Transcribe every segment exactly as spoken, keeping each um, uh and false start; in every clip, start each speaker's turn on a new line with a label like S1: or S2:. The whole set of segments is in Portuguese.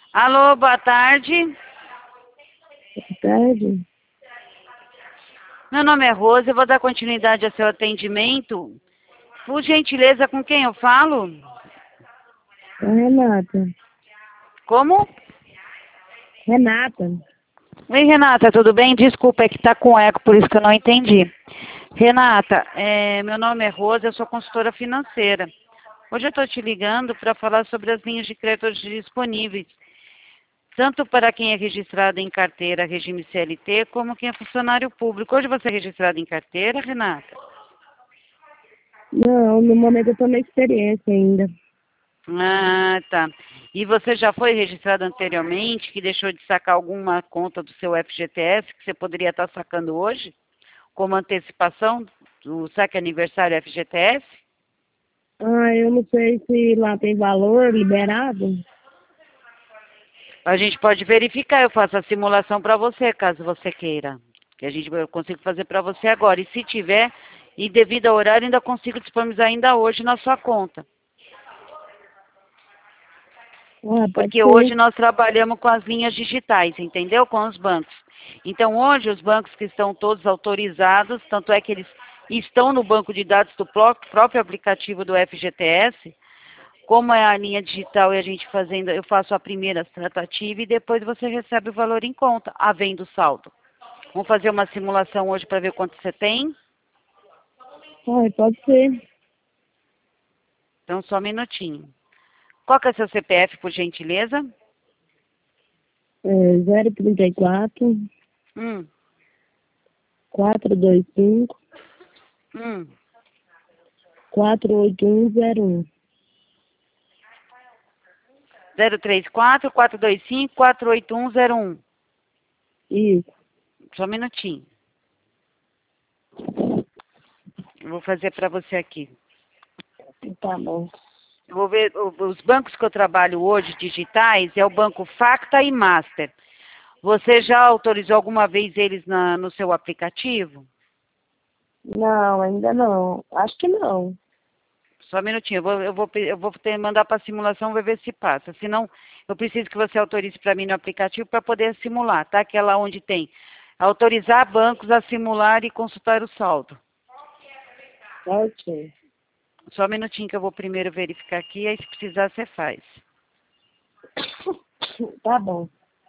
S1: Alô, boa tarde.
S2: Boa tarde.
S1: Meu nome é Rosa, eu vou dar continuidade ao seu atendimento. Por gentileza, com quem eu falo?
S2: É Renata.
S1: Como?
S2: Renata.
S1: Oi, Renata, tudo bem? Desculpa, é que tá com eco, por isso que eu não entendi. Renata, é, meu nome é Rosa, eu sou consultora financeira. Hoje eu estou te ligando para falar sobre as linhas de crédito hoje disponíveis, tanto para quem é registrado em carteira, regime C L T, como quem é funcionário público. Hoje você é registrado em carteira, Renata?
S2: Não, no momento eu tô na experiência ainda.
S1: Ah, tá. E você já foi registrado anteriormente, que deixou de sacar alguma conta do seu F G T S, que você poderia estar sacando hoje, como antecipação do saque aniversário F G T S?
S2: Ah, eu não sei se lá tem valor liberado.
S1: A gente pode verificar, eu faço a simulação para você, caso você queira. Que a gente, eu consigo fazer para você agora. E se tiver, e devido ao horário, ainda consigo disponibilizar ainda hoje na sua conta.
S2: Ah, pode
S1: Porque hoje
S2: ser.
S1: nós trabalhamos com as linhas digitais, entendeu? Com os bancos. Então, hoje, os bancos que estão todos autorizados, tanto é que eles estão no banco de dados do pró- próprio aplicativo do F G T S, como é a linha digital e a gente fazendo, eu faço a primeira tratativa e depois você recebe o valor em conta, havendo saldo. Vamos fazer uma simulação hoje para ver quanto você tem?
S2: Ah, pode ser.
S1: Então, só um minutinho. Qual que é seu C P F, por gentileza?
S2: É zero trinta e quatro,
S1: Hum,
S2: quatrocentos e vinte e cinco,
S1: hum.
S2: quatrocentos e oitenta e um zero um.
S1: zero três quatro, quatro dois cinco, quatro oito um zero um.
S2: Isso.
S1: Só um minutinho. Eu vou fazer para você aqui.
S2: Tá bom.
S1: Eu vou ver, o- os bancos que eu trabalho hoje, digitais, é o Banco Facta e Master. Você já autorizou alguma vez eles na, no seu aplicativo?
S2: Não, ainda não. Acho que não.
S1: Só um minutinho, eu vou, eu vou, pe- eu vou ter, mandar para a simulação, vou ver se passa. Senão, eu preciso que você autorize para mim no aplicativo para poder simular, tá? Aquela onde tem autorizar bancos a simular e consultar o saldo.
S2: Ok.
S1: Só um minutinho que eu vou primeiro verificar aqui, aí se precisar você faz.
S2: Tá bom.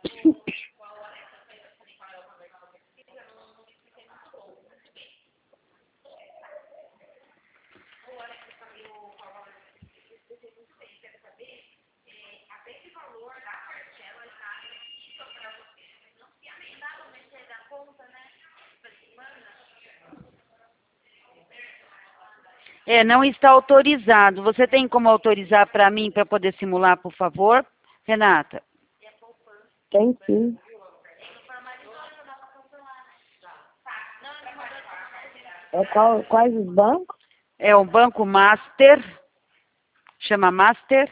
S1: É, não está autorizado. Você tem como autorizar para mim para poder simular, por favor, Renata?
S2: Tem sim. É qual, quais os bancos?
S1: É o Banco Master, chama Master.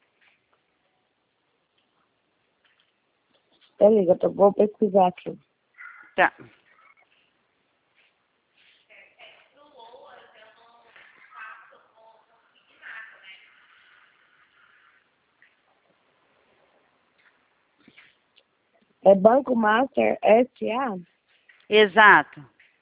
S2: Peraí, eu tô, vou pesquisar aqui.
S1: Tá.
S2: É Banco Master S A?
S1: Exato.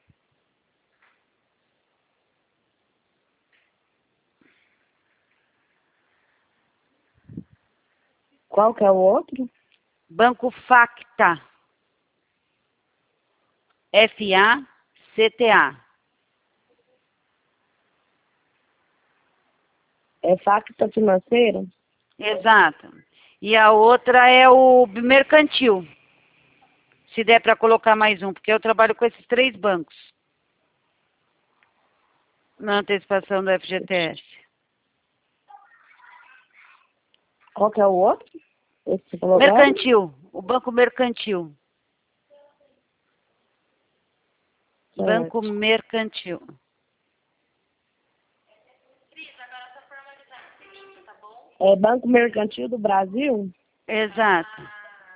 S2: Qual que é o outro?
S1: Banco Facta. F A C T A.
S2: É Facta Financeira?
S1: Exato. E a outra é o Mercantil. Se der para colocar mais um, porque eu trabalho com esses três bancos na antecipação do F G T S.
S2: Qual que é o outro? Esse que você falou agora?
S1: Mercantil, o Banco Mercantil. Banco
S2: Certo.
S1: Mercantil.
S2: É Banco Mercantil do Brasil?
S1: Exato.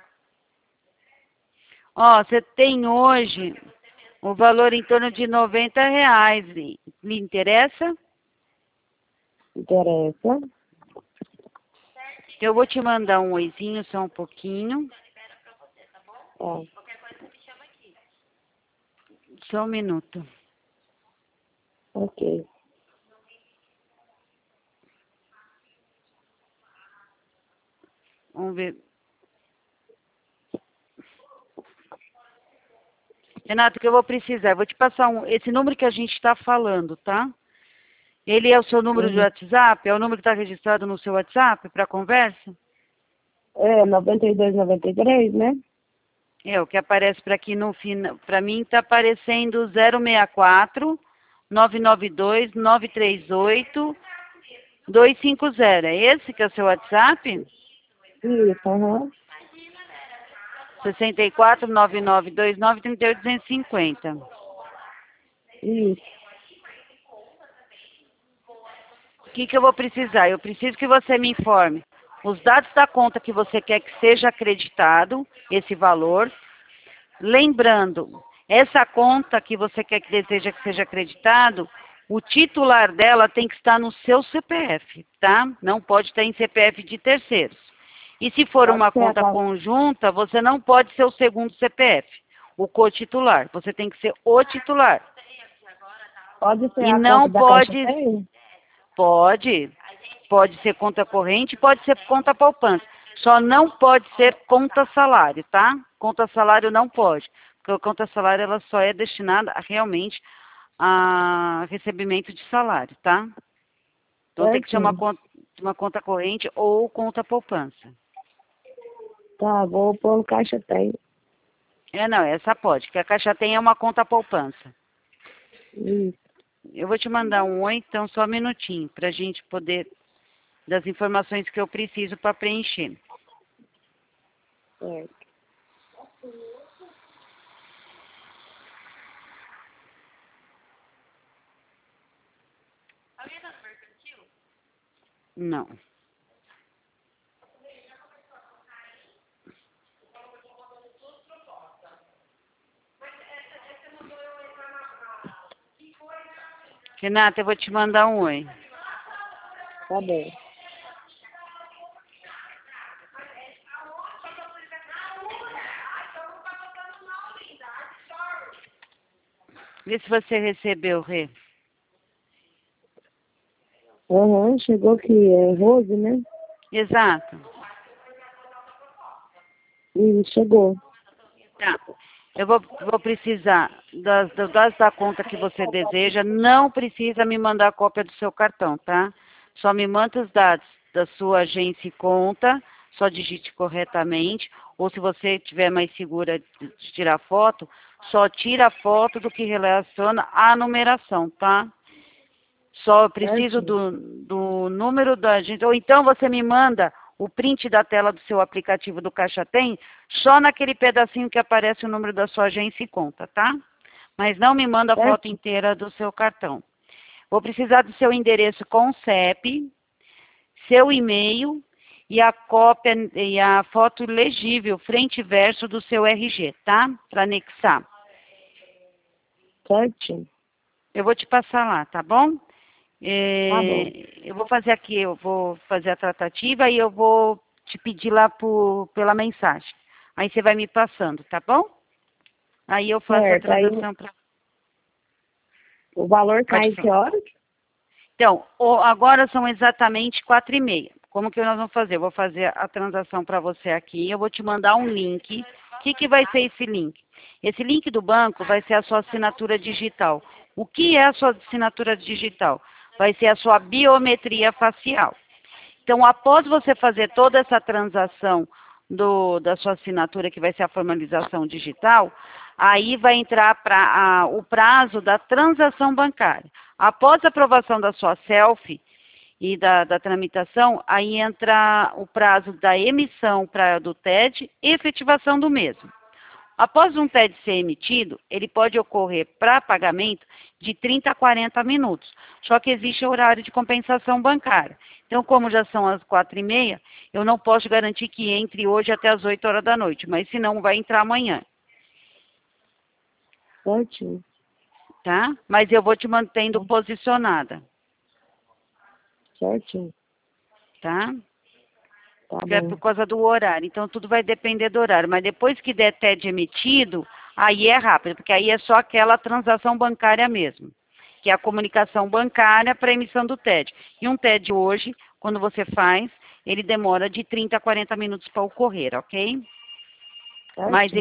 S1: Ó, você tem hoje o valor em torno de noventa reais. Lhe interessa?
S2: Interessa.
S1: Eu vou te mandar um oizinho só um pouquinho.
S2: Ó,
S1: Só um minuto.
S2: ok.
S1: Vamos ver. Renato, o que eu vou precisar? Eu vou te passar um, esse número que a gente está falando, tá? Ele é o seu número de
S2: Uhum.
S1: WhatsApp? É o número que está registrado no seu WhatsApp para conversa?
S2: É, noventa e dois, noventa e três, né?
S1: É, o que aparece para aqui no final, para mim está aparecendo zero seis quatro, nove nove dois, nove três oito, dois cinco zero. É esse que é o seu WhatsApp?
S2: Isso, aham.
S1: sessenta e quatro, nove nove dois nove, trinta e oito, duzentos e cinquenta.
S2: Isso.
S1: O que, que eu vou precisar? Eu preciso que você me informe os dados da conta que você quer que seja acreditado, esse valor. Lembrando, essa conta que você quer que deseja que seja acreditado, o titular dela tem que estar no seu C P F, tá? Não pode estar em C P F de terceiros. E se for
S2: Pode
S1: uma
S2: ser a
S1: conta
S2: qual...
S1: conjunta, você não pode ser o segundo C P F, o co-titular. Você tem que ser o titular.
S2: Pode ser
S1: E
S2: a conta
S1: não
S2: da Caixa
S1: pode,
S2: Tem?
S1: pode, pode ser conta corrente, pode ser conta poupança. Só não pode ser conta salário, tá? Conta salário não pode, porque a conta salário ela só é destinada a, realmente a recebimento de salário, tá? Então tem que ser uma
S2: Certinho.
S1: conta, uma conta corrente ou conta poupança.
S2: Tá, vou pôr no Caixa Tem.
S1: É, não, essa pode, porque a Caixa tem é uma conta poupança.
S2: Isso.
S1: Eu vou te mandar um oi, então só um minutinho, para a gente poder, das informações que eu preciso para preencher.
S2: Certo.
S1: Não. Renata, eu vou te mandar um oi.
S2: Tá bom.
S1: Vê se você recebeu, Rê.
S2: Aham, chegou que é Rose, né?
S1: Exato.
S2: E chegou.
S1: Tá. Eu vou, vou precisar das, das dados da conta que você deseja. Não precisa me mandar a cópia do seu cartão, tá? Só me manda os dados da sua agência e conta. Só digite corretamente. Ou se você estiver mais segura de tirar foto, só tira a foto do que relaciona à numeração, tá? Só eu preciso
S2: Certinho.
S1: do, do número da agência. Ou então você me manda o print da tela do seu aplicativo do Caixa Tem, só naquele pedacinho que aparece o número da sua agência e conta, tá? Mas não me manda a foto
S2: Certo?
S1: inteira do seu cartão. Vou precisar do seu endereço com C E P, seu e-mail e a cópia e a foto legível, frente e verso do seu R G, tá? Para anexar.
S2: Certinho.
S1: Eu vou te passar lá, tá bom?
S2: Tá bom.
S1: É, eu vou fazer aqui, eu vou fazer a tratativa e eu vou te pedir lá por, pela mensagem. Aí você vai me passando, tá bom? Aí eu faço a
S2: Certo. Aí
S1: transação para...
S2: o valor
S1: Pode
S2: cai em que
S1: falar.
S2: horas?
S1: Então, o- agora são exatamente quatro e meia. Como que nós vamos fazer? Eu vou fazer a transação para você aqui, eu vou te mandar um link. O que, que vai ser esse link? Esse link do banco vai ser a sua assinatura digital. O que é a sua assinatura digital? Vai ser a sua biometria facial. Então, após você fazer toda essa transação do, da sua assinatura, que vai ser a formalização digital, aí vai entrar para o prazo da transação bancária. Após a aprovação da sua selfie e da, da tramitação, aí entra o prazo da emissão pra, do T E D e efetivação do mesmo. Após um T E D ser emitido, ele pode ocorrer para pagamento de trinta a quarenta minutos. Só que existe horário de compensação bancária. Então, como já são as quatro e meia, eu não posso garantir que entre hoje até as oito horas da noite, mas senão vai entrar amanhã,
S2: Certinho.
S1: tá? Mas eu vou te mantendo posicionada,
S2: Certinho.
S1: tá?
S2: Tá
S1: que é
S2: bom.
S1: por causa do horário. Então, tudo vai depender do horário. Mas depois que der T E D emitido, aí é rápido, porque aí é só aquela transação bancária mesmo, que é a comunicação bancária para emissão do T E D. E um T E D hoje, quando você faz, ele demora de trinta a quarenta minutos para ocorrer, ok? Mas
S2: Certinho.